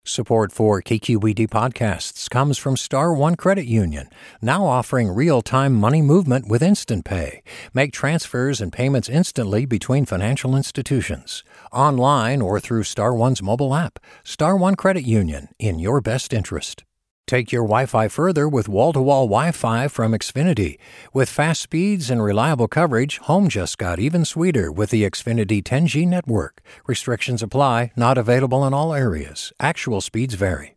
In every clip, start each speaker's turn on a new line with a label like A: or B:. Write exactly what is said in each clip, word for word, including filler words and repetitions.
A: Support for K Q E D podcasts comes from Star One Credit Union, now offering real-time money movement with Instant Pay. Make transfers and payments instantly between financial institutions, online or through Star One's mobile app. Star One Credit Union, in your best interest. Take your Wi-Fi further with wall-to-wall Wi-Fi from Xfinity. With fast speeds and reliable coverage, home just got even sweeter with the Xfinity ten G network. Restrictions apply, not available in all areas. Actual speeds vary.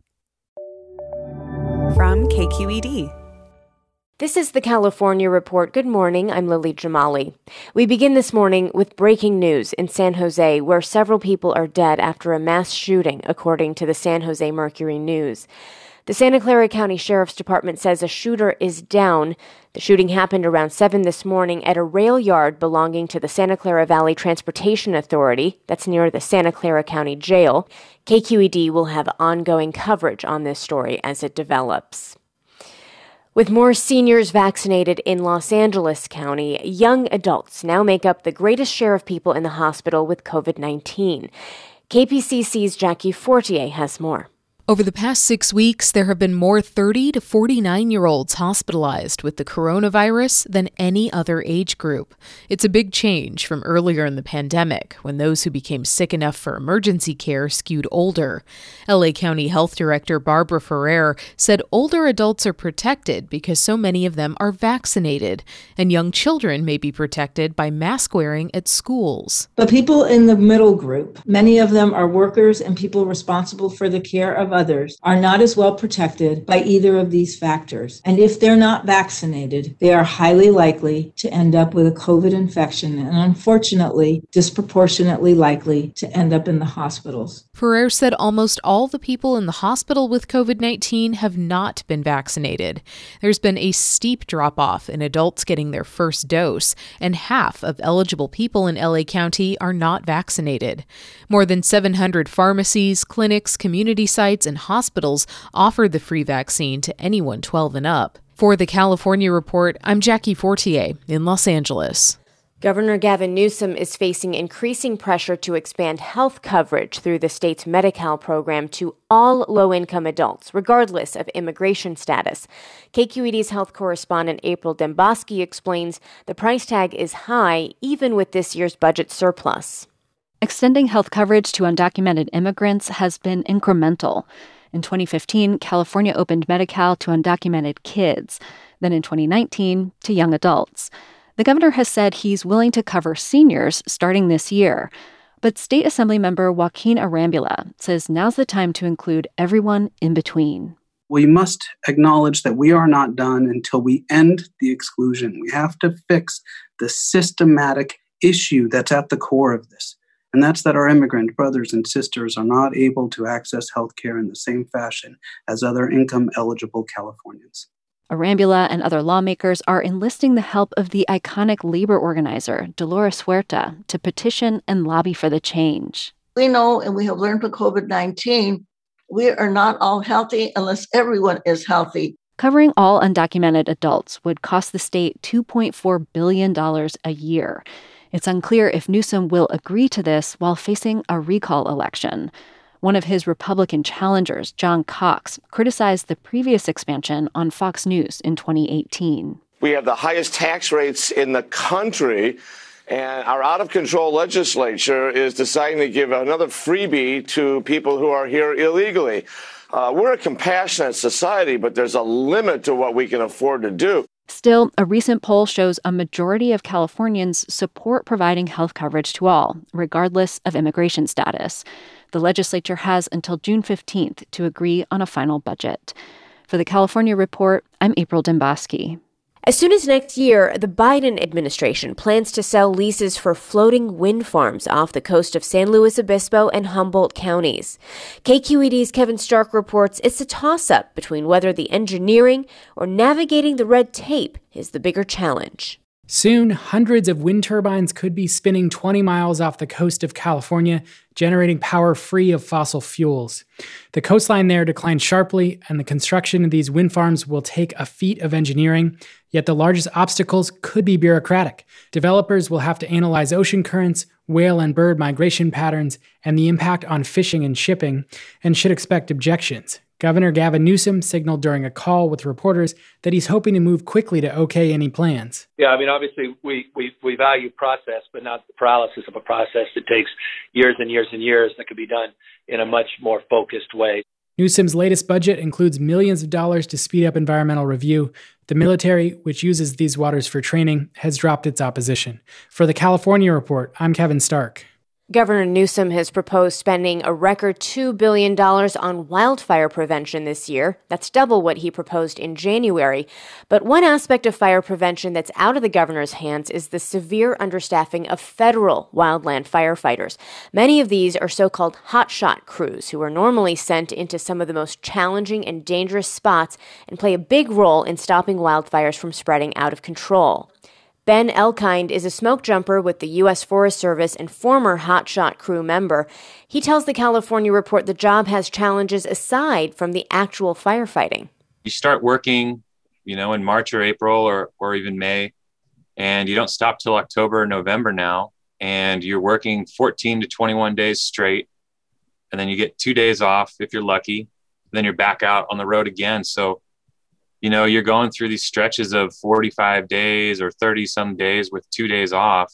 B: From K Q E D.
C: This is the California Report. Good morning, I'm Lily Jamali. We begin this morning with breaking news in San Jose, where several people are dead after a mass shooting, according to the San Jose Mercury News. The Santa Clara County Sheriff's Department says a shooter is down. The shooting happened around seven this morning at a rail yard belonging to the Santa Clara Valley Transportation Authority. That's near the Santa Clara County Jail. K Q E D will have ongoing coverage on this story as it develops. With more seniors vaccinated in Los Angeles County, young adults now make up the greatest share of people in the hospital with covid nineteen. K P C C's Jackie Fortier has more.
D: Over the past six weeks, there have been more thirty to forty-nine-year-olds hospitalized with the coronavirus than any other age group. It's a big change from earlier in the pandemic, when those who became sick enough for emergency care skewed older. L A County Health Director Barbara Ferrer said older adults are protected because so many of them are vaccinated, and young children may be protected by mask wearing at schools.
E: But people in the middle group, many of them are workers and people responsible for the care of others, are not as well protected by either of these factors. And if they're not vaccinated, they are highly likely to end up with a COVID infection and unfortunately, disproportionately likely to end up in the hospitals.
D: Ferrer said almost all the people in the hospital with covid nineteen have not been vaccinated. There's been a steep drop-off in adults getting their first dose, and half of eligible people in L A County are not vaccinated. More than seven hundred pharmacies, clinics, community sites, and hospitals offer the free vaccine to anyone twelve and up. For the California Report, I'm Jackie Fortier in Los Angeles.
C: Governor Gavin Newsom is facing increasing pressure to expand health coverage through the state's Medi-Cal program to all low-income adults, regardless of immigration status. K Q E D's health correspondent April Dembosky explains the price tag is high, even with this year's budget surplus.
F: Extending health coverage to undocumented immigrants has been incremental. In twenty fifteen, California opened Medi-Cal to undocumented kids. Then in twenty nineteen, to young adults. The governor has said he's willing to cover seniors starting this year. But State Assembly member Joaquin Arambula says now's the time to include everyone in between.
G: We must acknowledge that we are not done until we end the exclusion. We have to fix the systematic issue that's at the core of this. And that's that our immigrant brothers and sisters are not able to access health care in the same fashion as other income-eligible Californians.
F: Arambula and other lawmakers are enlisting the help of the iconic labor organizer, Dolores Huerta, to petition and lobby for the change.
H: We know, and we have learned from covid nineteen, we are not all healthy unless everyone is healthy.
F: Covering all undocumented adults would cost the state two point four billion dollars a year. It's unclear if Newsom will agree to this while facing a recall election. One of his Republican challengers, John Cox, criticized the previous expansion on Fox News in twenty eighteen.
I: We have the highest tax rates in the country, and our out-of-control legislature is deciding to give another freebie to people who are here illegally. Uh, we're a compassionate society, but there's a limit to what we can afford to do.
F: Still, a recent poll shows a majority of Californians support providing health coverage to all, regardless of immigration status. The legislature has until June fifteenth to agree on a final budget. For the California Report, I'm April Dembosky.
C: As soon as next year, the Biden administration plans to sell leases for floating wind farms off the coast of San Luis Obispo and Humboldt counties. K Q E D's Kevin Stark reports it's a toss-up between whether the engineering or navigating the red tape is the bigger challenge.
B: Soon, hundreds of wind turbines could be spinning twenty miles off the coast of California, generating power free of fossil fuels. The coastline there declined sharply, and the construction of these wind farms will take a feat of engineering, yet the largest obstacles could be bureaucratic. Developers will have to analyze ocean currents, whale and bird migration patterns, and the impact on fishing and shipping, and should expect objections. Governor Gavin Newsom signaled during a call with reporters that he's hoping to move quickly to okay any plans.
J: Yeah, I mean, obviously, we, we, we value process, but not the paralysis of a process that takes years and years and years that could be done in a much more focused way.
B: Newsom's latest budget includes millions of dollars to speed up environmental review. The military, which uses these waters for training, has dropped its opposition. For the California Report, I'm Kevin Stark.
C: Governor Newsom has proposed spending a record two billion dollars on wildfire prevention this year. That's double what he proposed in January. But one aspect of fire prevention that's out of the governor's hands is the severe understaffing of federal wildland firefighters. Many of these are so-called hotshot crews who are normally sent into some of the most challenging and dangerous spots and play a big role in stopping wildfires from spreading out of control. Ben Elkind is a smoke jumper with the U S Forest Service and former hotshot crew member. He tells the California Report the job has challenges aside from the actual firefighting.
K: You start working, you know, in March or April or, or even May, and you don't stop till October or November now, and you're working fourteen to twenty-one days straight, and then you get two days off if you're lucky, then you're back out on the road again. So you know, you're going through these stretches of forty-five days or thirty some days with two days off,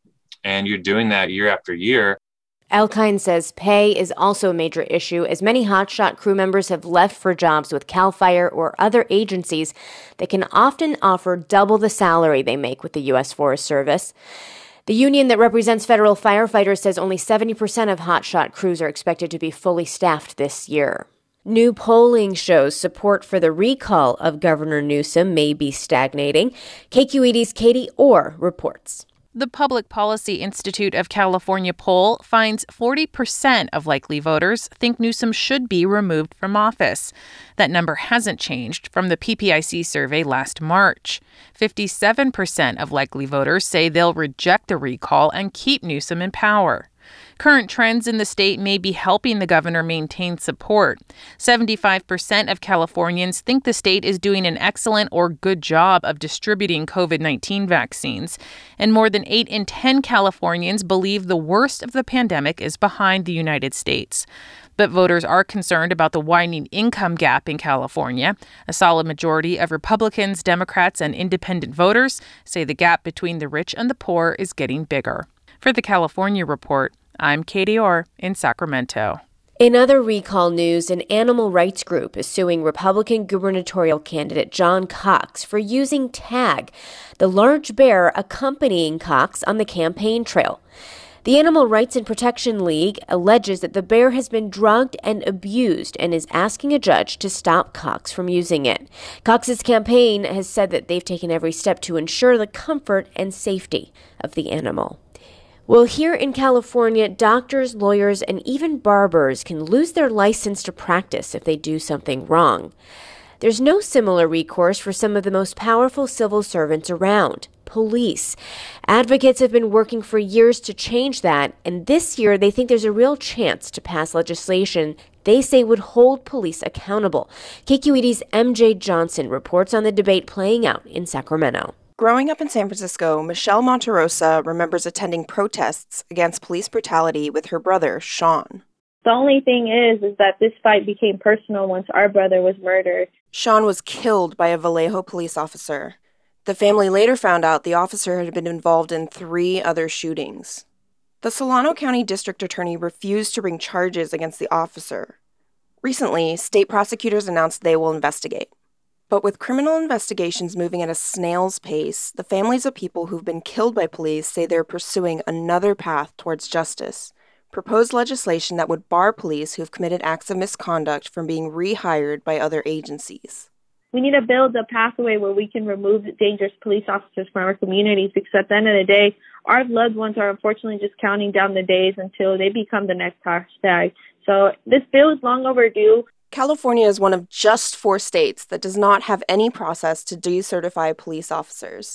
K: and you're doing that year after year.
C: Elkind says pay is also a major issue, as many hotshot crew members have left for jobs with CAL FIRE or other agencies that can often offer double the salary they make with the U S Forest Service. The union that represents federal firefighters says only seventy percent of hotshot crews are expected to be fully staffed this year. New polling shows support for the recall of Governor Newsom may be stagnating. K Q E D's Katie Orr reports.
L: The Public Policy Institute of California poll finds forty percent of likely voters think Newsom should be removed from office. That number hasn't changed from the P P I C survey last March. fifty-seven percent of likely voters say they'll reject the recall and keep Newsom in power. Current trends in the state may be helping the governor maintain support. seventy-five percent of Californians think the state is doing an excellent or good job of distributing covid nineteen vaccines. And more than eight in ten Californians believe the worst of the pandemic is behind the United States. But voters are concerned about the widening income gap in California. A solid majority of Republicans, Democrats, and independent voters say the gap between the rich and the poor is getting bigger. For the California Report, I'm Katie Orr in Sacramento.
C: In other recall news, an animal rights group is suing Republican gubernatorial candidate John Cox for using Tag, the large bear accompanying Cox on the campaign trail. The Animal Rights and Protection League alleges that the bear has been drugged and abused and is asking a judge to stop Cox from using it. Cox's campaign has said that they've taken every step to ensure the comfort and safety of the animal. Well, here in California, doctors, lawyers, and even barbers can lose their license to practice if they do something wrong. There's no similar recourse for some of the most powerful civil servants around, police. Advocates have been working for years to change that, and this year they think there's a real chance to pass legislation they say would hold police accountable. K Q E D's M J Johnson reports on the debate playing out in Sacramento.
M: Growing up in San Francisco, Michelle Monterosa remembers attending protests against police brutality with her brother, Sean.
N: The only thing is, is that this fight became personal once our brother was murdered.
M: Sean was killed by a Vallejo police officer. The family later found out the officer had been involved in three other shootings. The Solano County District Attorney refused to bring charges against the officer. Recently, state prosecutors announced they will investigate. But with criminal investigations moving at a snail's pace, the families of people who've been killed by police say they're pursuing another path towards justice. Proposed legislation that would bar police who've committed acts of misconduct from being rehired by other agencies.
N: We need to build a pathway where we can remove dangerous police officers from our communities, because at the end of the day, our loved ones are unfortunately just counting down the days until they become the next hashtag. So this bill is long overdue.
M: California is one of just four states that does not have any process to decertify police officers.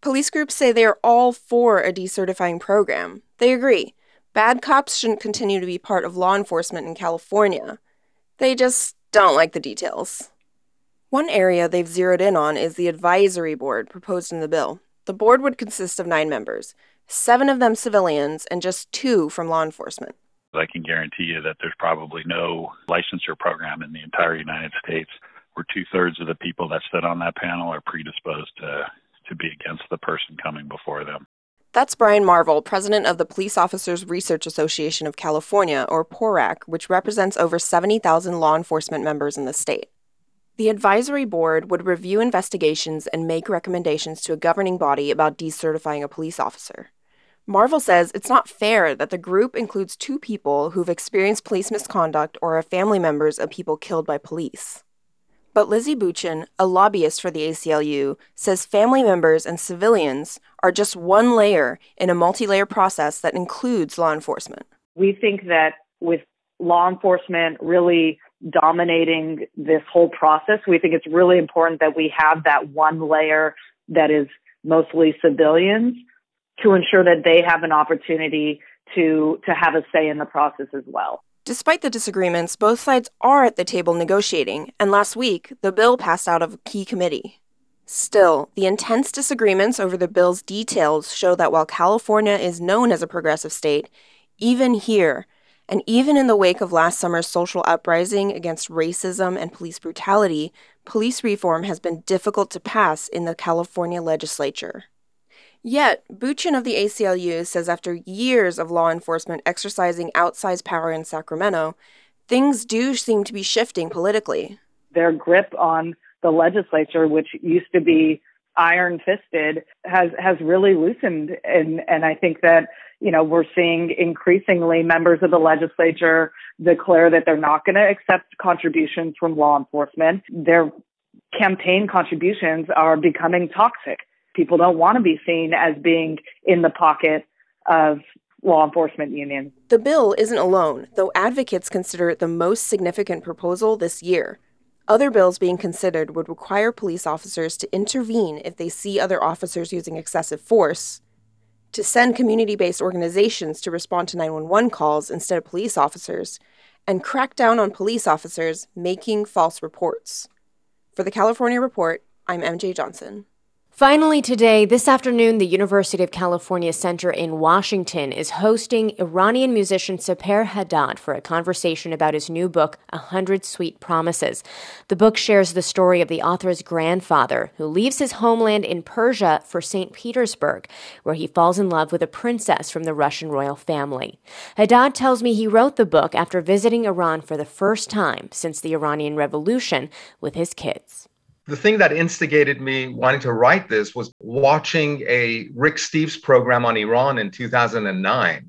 M: Police groups say they are all for a decertifying program. They agree. Bad cops shouldn't continue to be part of law enforcement in California. They just don't like the details. One area they've zeroed in on is the advisory board proposed in the bill. The board would consist of nine members, seven of them civilians and just two from law enforcement.
O: I can guarantee you that there's probably no licensure program in the entire United States where two-thirds of the people that sit on that panel are predisposed to, to be against the person coming before them.
M: That's Brian Marvel, president of the Police Officers Research Association of California, or PORAC, which represents over seventy thousand law enforcement members in the state. The advisory board would review investigations and make recommendations to a governing body about decertifying a police officer. Marvel says it's not fair that the group includes two people who've experienced police misconduct or are family members of people killed by police. But Lizzie Buchin, a lobbyist for the A C L U, says family members and civilians are just one layer in a multi-layer process that includes law enforcement.
P: We think that with law enforcement really dominating this whole process, we think it's really important that we have that one layer that is mostly civilians to ensure that they have an opportunity to, to have a say in the process as well.
M: Despite the disagreements, both sides are at the table negotiating, and last week, the bill passed out of a key committee. Still, the intense disagreements over the bill's details show that while California is known as a progressive state, even here, and even in the wake of last summer's social uprising against racism and police brutality, police reform has been difficult to pass in the California legislature. Yet, Buchin of the A C L U says after years of law enforcement exercising outsized power in Sacramento, things do seem to be shifting politically.
P: Their grip on the legislature, which used to be iron-fisted, has, has really loosened. And, and I think that, you know, we're seeing increasingly members of the legislature declare that they're not going to accept contributions from law enforcement. Their campaign contributions are becoming toxic. People don't want to be seen as being in the pocket of law enforcement unions.
M: The bill isn't alone, though advocates consider it the most significant proposal this year. Other bills being considered would require police officers to intervene if they see other officers using excessive force, to send community-based organizations to respond to nine one one calls instead of police officers, and crack down on police officers making false reports. For the California Report, I'm M J Johnson.
C: Finally today, this afternoon, the University of California Center in Washington is hosting Iranian musician Saper Haddad for a conversation about his new book, A Hundred Sweet Promises. The book shares the story of the author's grandfather, who leaves his homeland in Persia for Saint Petersburg, where he falls in love with a princess from the Russian royal family. Haddad tells me he wrote the book after visiting Iran for the first time since the Iranian Revolution with his kids.
Q: The thing that instigated me wanting to write this was watching a Rick Steves program on Iran in two thousand nine.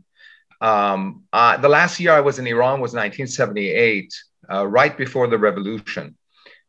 Q: Um, uh, the last year I was in Iran was nineteen seventy-eight, uh, right before the revolution.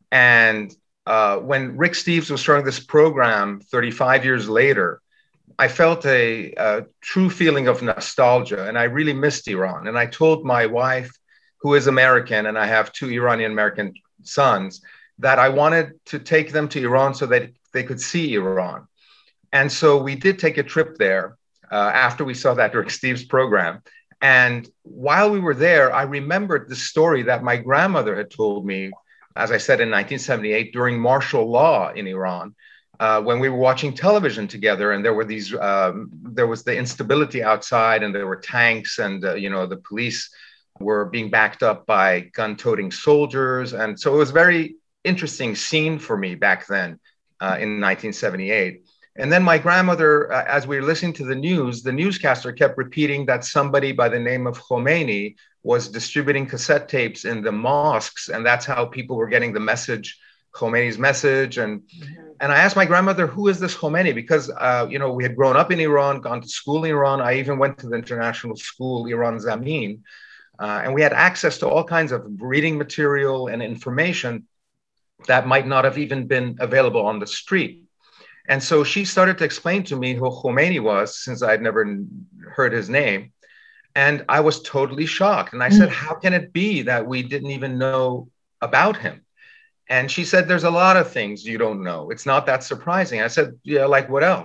Q: And uh, when Rick Steves was starting this program thirty-five years later, I felt a, a true feeling of nostalgia, and I really missed Iran. And I told my wife, who is American, and I have two Iranian-American sons, that I wanted to take them to Iran so that they could see Iran. And so we did take a trip there uh, after we saw that Rick Steves program. And while we were there, I remembered the story that my grandmother had told me, as I said, in nineteen seventy-eight, during martial law in Iran, uh, when we were watching television together, and there were these, um, there was the instability outside, and there were tanks, and uh, you know, the police were being backed up by gun-toting soldiers. And so it was very interesting scene for me back then uh, in nineteen seventy-eight. And then my grandmother, uh, as we were listening to the news, the newscaster kept repeating that somebody by the name of Khomeini was distributing cassette tapes in the mosques, and that's how people were getting the message, Khomeini's message. And mm-hmm. and I asked my grandmother, who is this Khomeini? Because uh, you know, we had grown up in Iran, gone to school in Iran. I even went to the international school, Iran Zamin, uh, and we had access to all kinds of reading material and information that might not have even been available on the street. And so she started to explain to me who Khomeini was, since I'd never heard his name. And I was totally shocked. And I said, how can it be that we didn't even know about him? And she said, there's a lot of things you don't know. It's not that surprising. I said, yeah, like what else?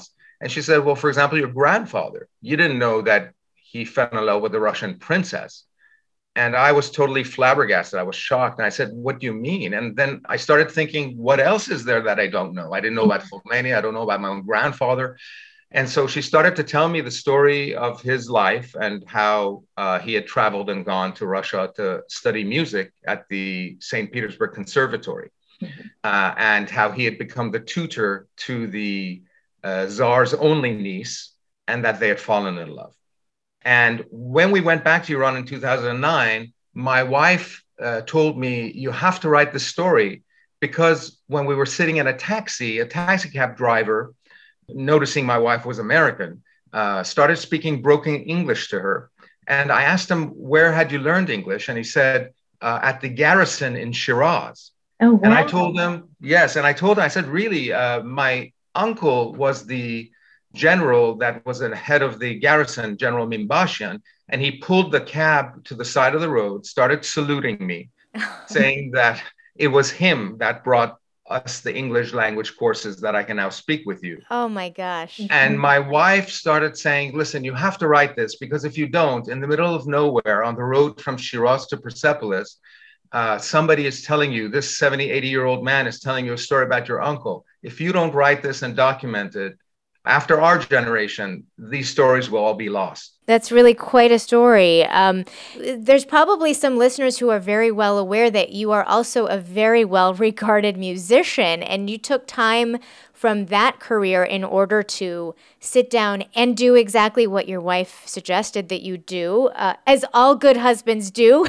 Q: And she said, well, for example, your grandfather, you didn't know that he fell in love with a Russian princess. And I was totally flabbergasted. I was shocked. And I said, what do you mean? And then I started thinking, what else is there that I don't know? I didn't know about Khomeini. I don't know about my own grandfather. And so she started to tell me the story of his life and how uh, he had traveled and gone to Russia to study music at the Saint Petersburg Conservatory, mm-hmm. uh, and how he had become the tutor to the uh, Tsar's only niece, and that they had fallen in love. And when we went back to Iran in two thousand nine, my wife uh, told me, you have to write the story, because when we were sitting in a taxi, a taxi cab driver, noticing my wife was American, uh, started speaking broken English to her. And I asked him, where had you learned English? And he said, uh, at the garrison in Shiraz.
E: Oh, wow.
Q: And I told him, yes. And I told him, I said, really, uh, my uncle was the general that was the head of the garrison, General Mimbashian, and he pulled the cab to the side of the road, started saluting me, saying that it was him that brought us the English language courses that I can now speak with you.
C: Oh my gosh.
Q: And my wife started saying, listen, you have to write this, because if you don't, in the middle of nowhere on the road from Shiraz to Persepolis, uh, somebody is telling you, this seventy, eighty year old man is telling you a story about your uncle. If you don't write this and document it, after our generation, these stories will all be lost.
C: That's really quite a story. Um, there's probably some listeners who are very well aware that you are also a very well-regarded musician, and you took time from that career in order to sit down and do exactly what your wife suggested that you do, uh, as all good husbands do.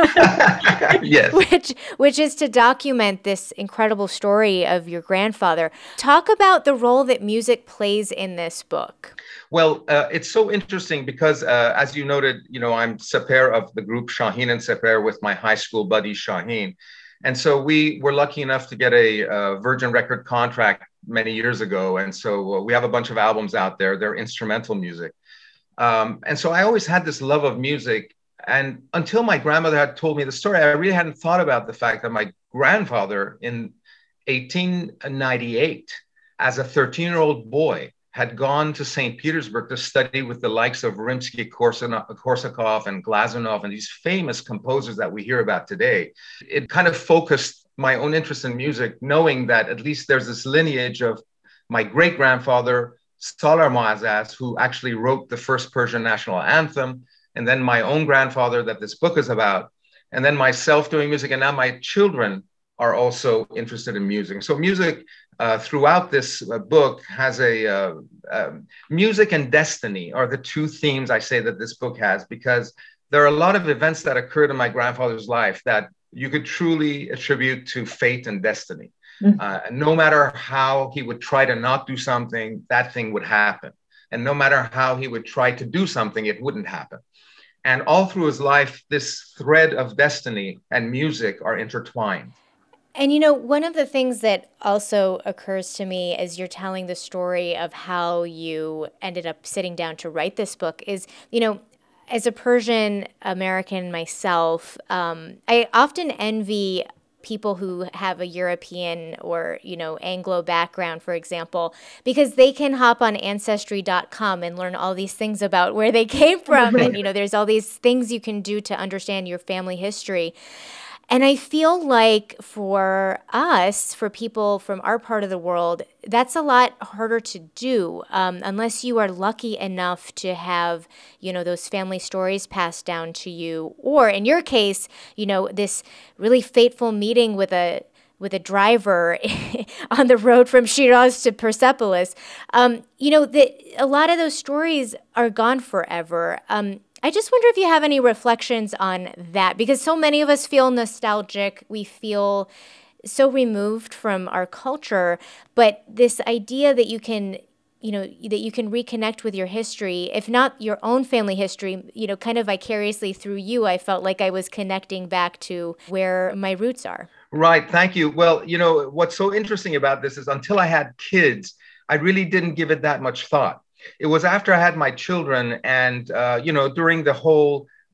Q: Yes.
C: Which, which is to document this incredible story of your grandfather. Talk about the role that music plays in this book.
Q: Well, uh, it's so interesting because, uh, as you noted, you know, I'm Seper of the group Shaheen and Seper with my high school buddy Shaheen. And so we were lucky enough to get a, a Virgin record contract many years ago. And so uh, we have a bunch of albums out there. They're instrumental music. Um, and so I always had this love of music. And until my grandmother had told me the story, I really hadn't thought about the fact that my grandfather in eighteen ninety-eight, as a thirteen-year-old boy, had gone to Saint Petersburg to study with the likes of Rimsky-Korsakov and Glazunov and these famous composers that we hear about today. It kind of focused my own interest in music, knowing that at least there's this lineage of my great-grandfather, Salar Moazzaz, who actually wrote the first Persian national anthem, and then my own grandfather that this book is about, and then myself doing music, and now my children are also interested in music. So music uh, throughout this uh, book has a, uh, uh, music and destiny are the two themes I say that this book has, because there are a lot of events that occurred in my grandfather's life that you could truly attribute to fate and destiny. Mm-hmm. Uh, no matter how he would try to not do something, that thing would happen. And no matter how he would try to do something, it wouldn't happen. And all through his life, this thread of destiny and music are intertwined.
C: And, you know, one of the things that also occurs to me as you're telling the story of how you ended up sitting down to write this book is, you know, as a Persian American myself, um, I often envy people who have a European or, you know, Anglo background, for example, because they can hop on Ancestry dot com and learn all these things about where they came from. And, you know, there's all these things you can do to understand your family history. And I feel like for us, for people from our part of the world, that's a lot harder to do um, unless you are lucky enough to have, you know, those family stories passed down to you. Or in your case, you know, this really fateful meeting with a with a driver on the road from Shiraz to Persepolis. Um, you know, the, a lot of those stories are gone forever. Um, I just wonder if you have any reflections on that, because so many of us feel nostalgic. We feel so removed from our culture, but this idea that you can, you know, that you can reconnect with your history, if not your own family history, you know, kind of vicariously through you, I felt like I was connecting back to where my roots are.
Q: Right. Thank you. Well, you know, what's so interesting about this is until I had kids, I really didn't give it that much thought. It was after I had my children and, uh, you know, during the whole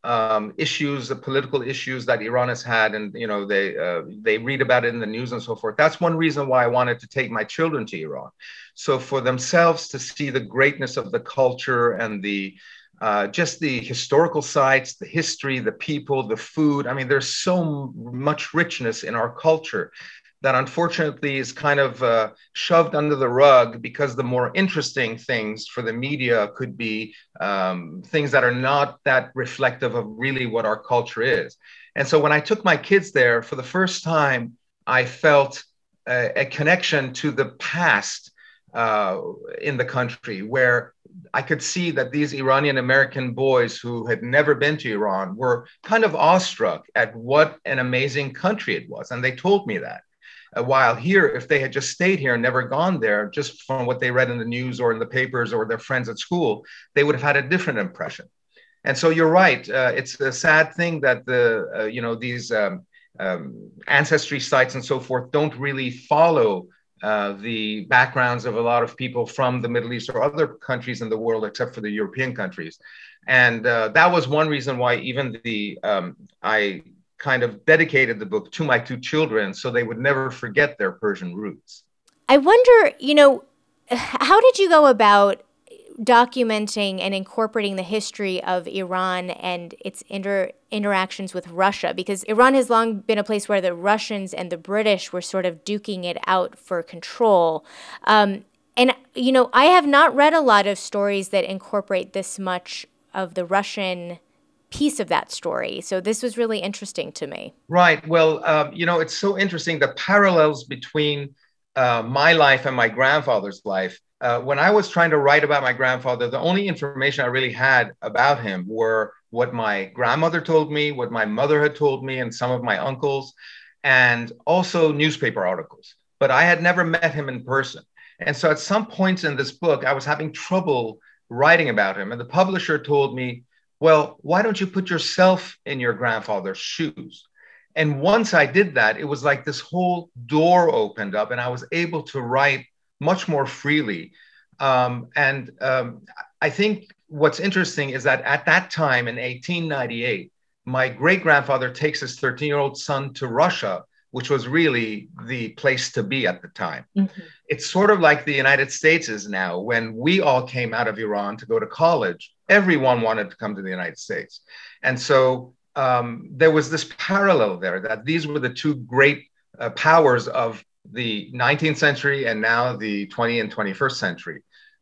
Q: um, issues, the political issues that Iran has had, and you know they uh, they read about it in the news and so forth. That's one reason why I wanted to take my children to Iran, so for themselves to see the greatness of the culture and the uh, just the historical sites, the history, the people, the food. I mean, there's so much richness in our culture that unfortunately is kind of uh, shoved under the rug because the more interesting things for the media could be um, things that are not that reflective of really what our culture is. And so when I took my kids there, for the first time, I felt a, a connection to the past uh, in the country, where I could see that these Iranian American boys who had never been to Iran were kind of awestruck at what an amazing country it was. And they told me that. While here, if they had just stayed here and never gone there, just from what they read in the news or in the papers or their friends at school, they would have had a different impression. And so you're right. Uh, it's a sad thing that the uh, you know these um, um, ancestry sites and so forth don't really follow uh, the backgrounds of a lot of people from the Middle East or other countries in the world, except for the European countries. And uh, that was one reason why even the um, I. kind of dedicated the book to my two children so they would never forget their Persian roots.
C: I wonder, you know, how did you go about documenting and incorporating the history of Iran and its inter- interactions with Russia? Because Iran has long been a place where the Russians and the British were sort of duking it out for control. Um, and, you know, I have not read a lot of stories that incorporate this much of the Russian piece of that story. So this was really interesting to me.
Q: Right. Well, um, you know, it's so interesting, the parallels between uh, my life and my grandfather's life. Uh, when I was trying to write about my grandfather, the only information I really had about him were what my grandmother told me, what my mother had told me, and some of my uncles, and also newspaper articles. But I had never met him in person. And so at some points in this book, I was having trouble writing about him. And the publisher told me, well, why don't you put yourself in your grandfather's shoes? And once I did that, it was like this whole door opened up and I was able to write much more freely. Um, and um, I think what's interesting is that at that time in eighteen ninety-eight, my great-grandfather takes his thirteen-year-old son to Russia, which was really the place to be at the time. Mm-hmm. It's sort of like the United States is now. When we all came out of Iran to go to college, everyone wanted to come to the United States. And so um, there was this parallel there that these were the two great uh, powers of the nineteenth century and now the twentieth and twenty-first century.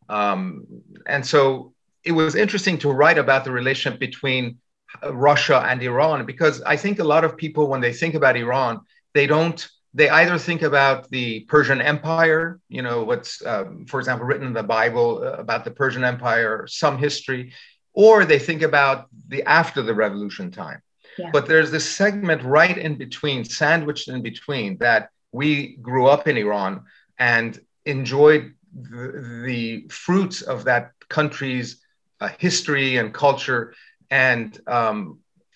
Q: Um, and so it was interesting to write about the relationship between Russia and Iran, because I think a lot of people, when they think about Iran, they don't, they either think about the Persian Empire, you know, what's, um, for example, written in the Bible about the Persian Empire, some history, or they think about the after the revolution time. Yeah. But there's this segment right in between, sandwiched in between, that we grew up in Iran and enjoyed the, the fruits of that country's uh, history and culture. And um,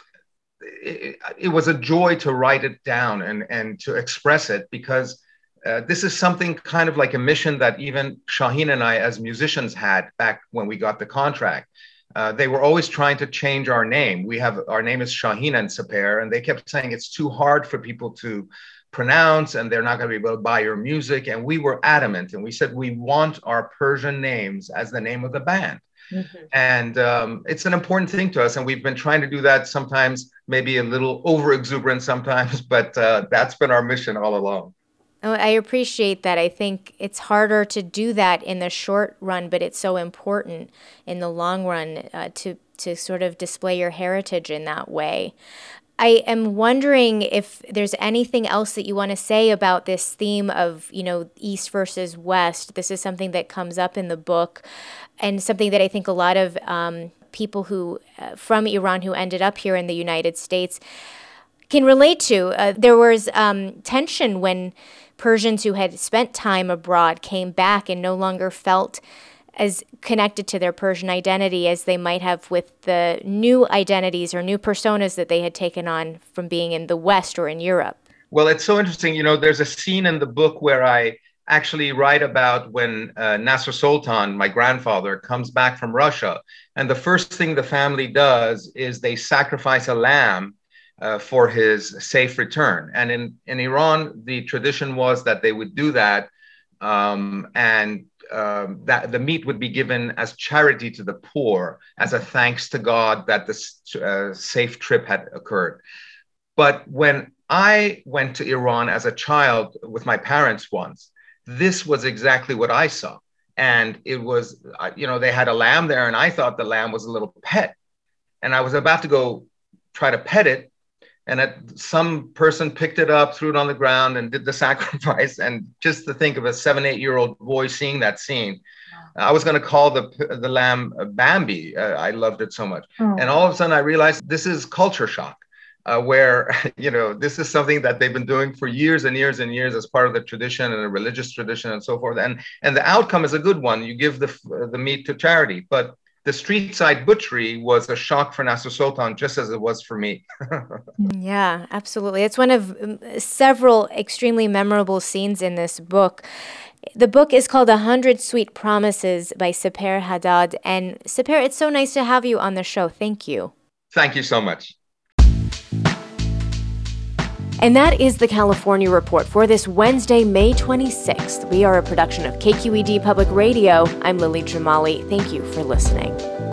Q: it, it was a joy to write it down and, and to express it, because uh, this is something kind of like a mission that even Shaheen and I as musicians had back when we got the contract. Uh, they were always trying to change our name. We have, our name is Shaheen and Saper, and they kept saying it's too hard for people to pronounce and they're not going to be able to buy your music. And we were adamant, and we said, we want our Persian names as the name of the band. Mm-hmm. And um, it's an important thing to us. And we've been trying to do that, sometimes maybe a little over exuberant sometimes, but uh, that's been our mission all along.
C: Oh, I appreciate that. I think it's harder to do that in the short run, but it's so important in the long run uh, to, to sort of display your heritage in that way. I am wondering if there's anything else that you want to say about this theme of, you know, East versus West. This is something that comes up in the book, and something that I think a lot of um, people who uh, from Iran who ended up here in the United States can relate to. Uh, there was um, tension when Persians who had spent time abroad came back and no longer felt as connected to their Persian identity as they might have with the new identities or new personas that they had taken on from being in the West or in Europe.
Q: Well, it's so interesting. You know, there's a scene in the book where I actually write about when uh, Nasser Sultan, my grandfather, comes back from Russia. And the first thing the family does is they sacrifice a lamb uh, for his safe return. And in, in Iran, the tradition was that they would do that, um, and uh, that the meat would be given as charity to the poor, as a thanks to God that this uh, safe trip had occurred. But when I went to Iran as a child with my parents once, this was exactly what I saw. And it was, you know, they had a lamb there, and I thought the lamb was a little pet. And I was about to go try to pet it. And it, some person picked it up, threw it on the ground, and did the sacrifice. And just to think of a seven, eight year old boy seeing that scene, I was going to call the the lamb Bambi. Uh, I loved it so much. Oh. And all of a sudden I realized this is culture shock. Uh, where, you know, this is something that they've been doing for years and years and years as part of the tradition and a religious tradition and so forth. And and the outcome is a good one. You give the the meat to charity. But the street side butchery was a shock for Nasser Sultan, just as it was for me.
C: Yeah, absolutely. It's one of um, several extremely memorable scenes in this book. The book is called A Hundred Sweet Promises by Saper Haddad. And Saper, it's so nice to have you on the show. Thank you.
Q: Thank you so much.
C: And that is the California Report for this Wednesday, May twenty-sixth. We are a production of K Q E D Public Radio. I'm Lily Jamali. Thank you for listening.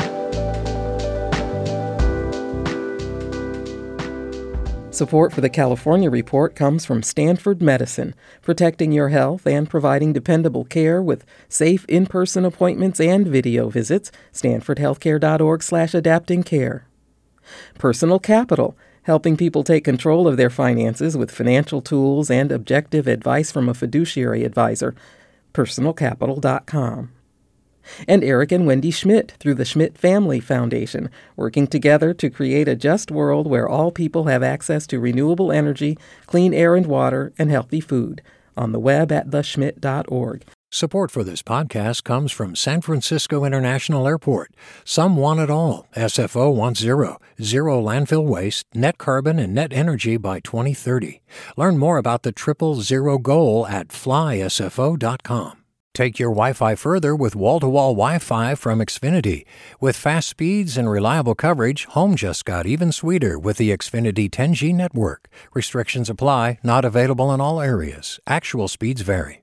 R: Support for the California Report comes from Stanford Medicine, protecting your health and providing dependable care with safe in-person appointments and video visits. stanford healthcare dot org slash adapting care. Personal Capital, helping people take control of their finances with financial tools and objective advice from a fiduciary advisor. personal capital dot com. And Eric and Wendy Schmidt through the Schmidt Family Foundation, working together to create a just world where all people have access to renewable energy, clean air and water, and healthy food. On the web at the schmidt dot org.
A: Support for this podcast comes from San Francisco International Airport. Some want it all. S F O wants zero. Zero landfill waste, net carbon, and net energy by twenty thirty. Learn more about the triple zero goal at fly S F O dot com. Take your Wi-Fi further with wall-to-wall Wi-Fi from Xfinity. With fast speeds and reliable coverage, home just got even sweeter with the Xfinity ten G network. Restrictions apply, not available in all areas. Actual speeds vary.